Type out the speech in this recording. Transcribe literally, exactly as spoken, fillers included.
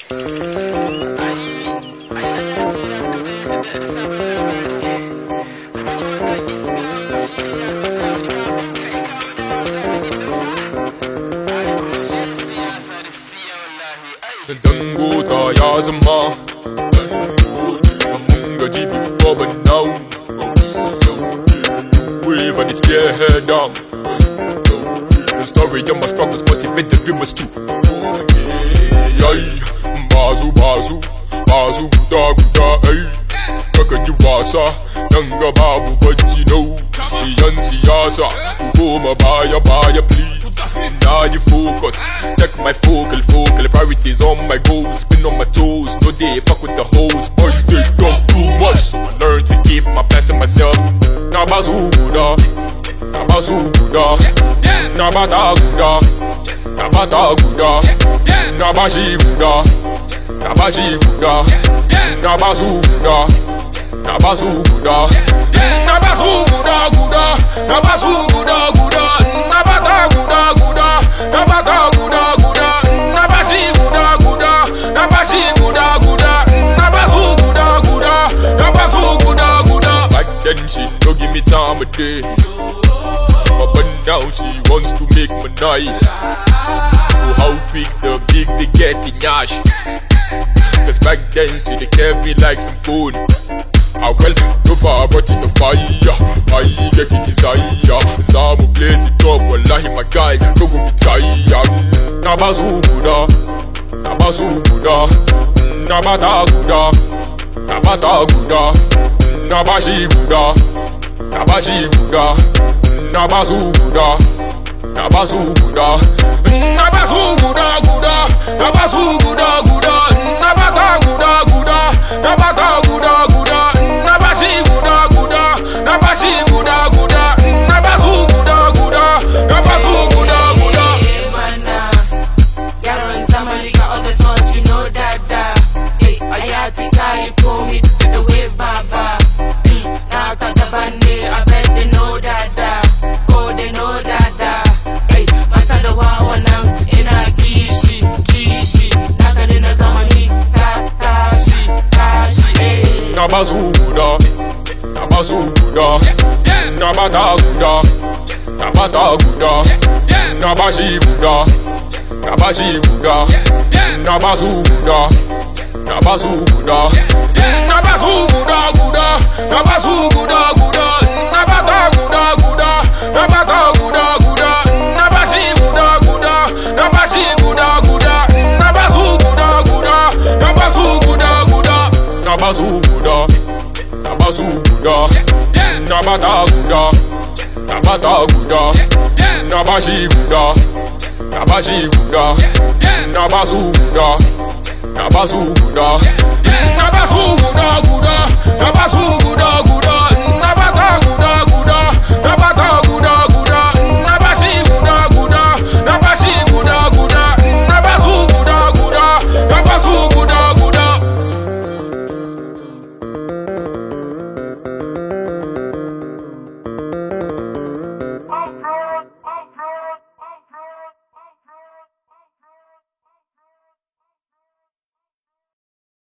Dango ya zama mun gaji before but now wave and it's spearhead down. The story of my struggles motivate the dreamers too. Yay, bazu bazu bazu guda guda ay kaka ji wasa nan ga babu bacci no. Yan siyasa ku goma baya baya please. Now you focus, check my focal, focal priorities on my goals, spin on my toes, no day fuck with the hoes, boys they talk too much, so I learn to keep my plans to myself. Na bazuda, na bazuda, na bataguda, na bataguda, na bashiguda, na bashiguda, na bazuda, na bazuda, na bazuda guda, na bazuda guda, na bataguda guda, na bataguda guda, na bashiguda guda, na bashiguda guda, na bazuda guda, na bazuda guda. Back then she don't give me time of day, but now she wants to make me night. Oh how big the big they get in yash. Cause back then she they kept me like some food. I well no far but in the fire, I get in desire. Zamu blaze it up, wallahi my guy, no go fit kaya. Na bazuda, na bazuda, na bataguda, na bataguda, na bashiguda, na bashiguda, na bazuda, na bazuda, na bazuda guda, na bazuda guda, na bataguda guda, na bataguda guda. You call me to the wave, baba. Mm, now got the bandi, I bet they know dada. Oh, they know dada. Hey, masada wa wanang ina kishi, kishi. Nakadina zamani, katashi, kashi. Hey. Na bazuda, na bazuda, na bataguda, na bataguda, na bashiguda, na bashiguda, na bazuda. Na bazuda, na bazuda guda, na bazuda guda, na bataguda guda, na bataguda guda, na bashiguda guda, na bashiguda guda, na bazuda guda, na bazuda guda, na bazuda, na bazuda, na bataguda, na bataguda, na bashiguda, na bashiguda, na bazuda. Na bazuda, na bazuda guda, na bazuda guda.